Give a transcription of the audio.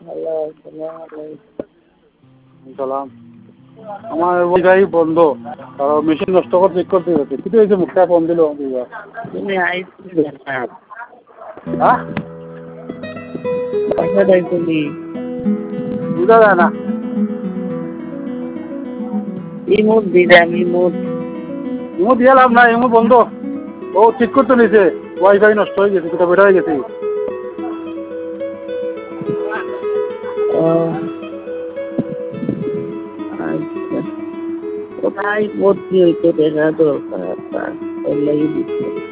Hello, আসসালামু আলাইকুম। সালাম। আমার ওয়াইফাই বন্ধ, মেশিন নষ্ট করে চেক করতে গেছে। কিন্তু এই যে মুখটা ফোন দিল দুইবার। তুমি আইসি দেখাও। হ্যাঁ, বাসাটাই তুমি বুঝা যায় না। ইমোট দিলাম, ইমোট। ইমু দিয়ে লাভ নাই, ইমু বন্ধ। ও ঠিক করতে নিছে, ওয়াইফাই নষ্ট হয়ে গেছে, কোথাও বেটা হয়ে গেছে। ও আচ্ছা, কোথায় ভর্তি হইতে দেখা দরকার, তার ওর লাগি দিচ্ছে।